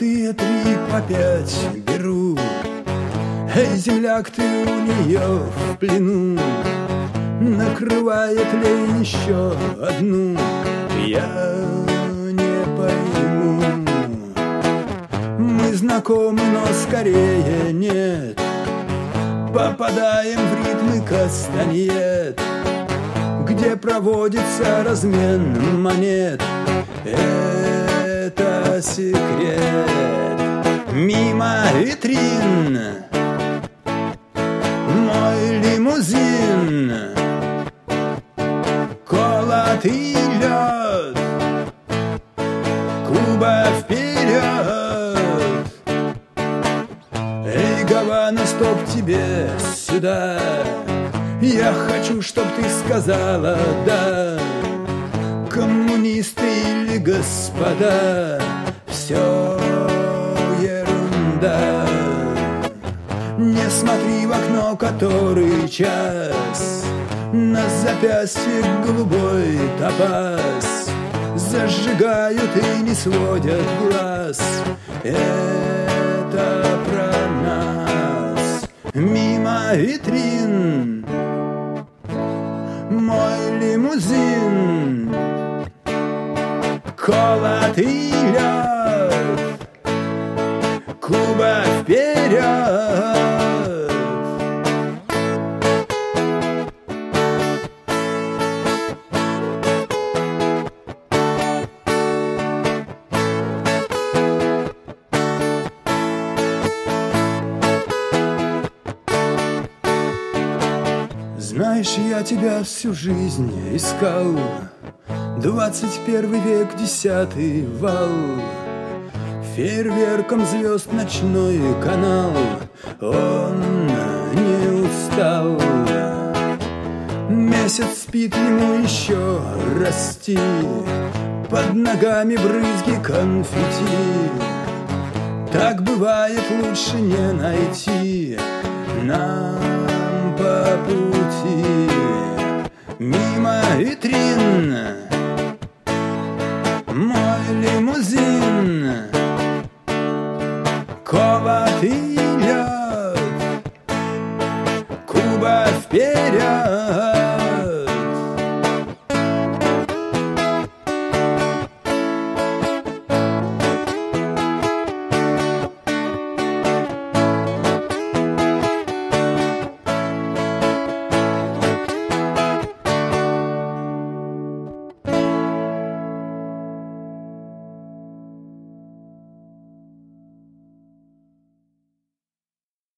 Золотые 3 по 5 беру. Эй, земляк, ты у нее в плену. Накрывает ли еще одну, я не пойму. Мы знакомы, но скорее нет. Попадаем в ритмы кастаньет, где проводится размен монет. Это секрет. Мимо витрин мой лимузин, колотый лед, Куба вперед. Эй, Гавана, стоп, тебе сюда. Я хочу, чтоб ты сказала «да». Коммунисты или господа, все ерунда. Не смотри в окно, который час. На запястье голубой топаз. Зажигают и не сводят глаз. Это про нас. Мимо витрин мой лимузин, колотый лед, Куба вперед. Знаешь, я тебя всю жизнь искал. 21 век, 10-й вал. Фейерверком звезд ночной канал. Он не устал. Месяц спит, ему еще расти. Под ногами брызги конфетти. Так бывает, лучше не найти нам по пути. Мимо витрин мой лимузин, колотый лед, Куба вперед.